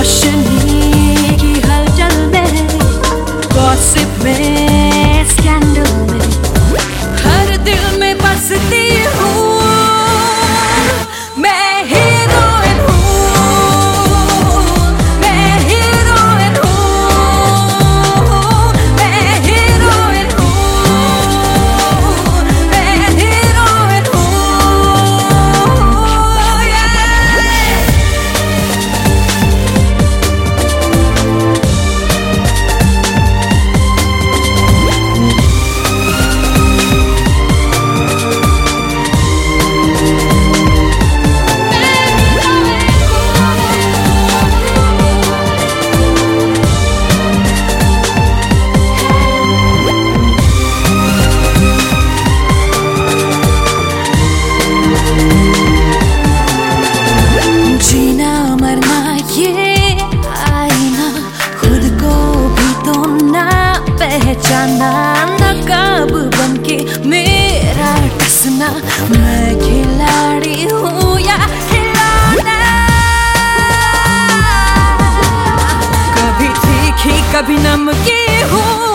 रोशनी की हलचल में, गॉसिप में, स्कैंडल में, हर दिल में बसती हूँ मैं। हीरोइन हूँ, मैं हीरोइन हूँ, मैं हीरोइन हूँ, मैं हीरोइन हूँ। जीना मरना ये आईना, खुद को भी तो ना पहचाना, नकाब बनके मेरा टसना, मैं खिलाड़ी हूँ या खिलौना, कभी तीखी कभी नमकीन हूँ।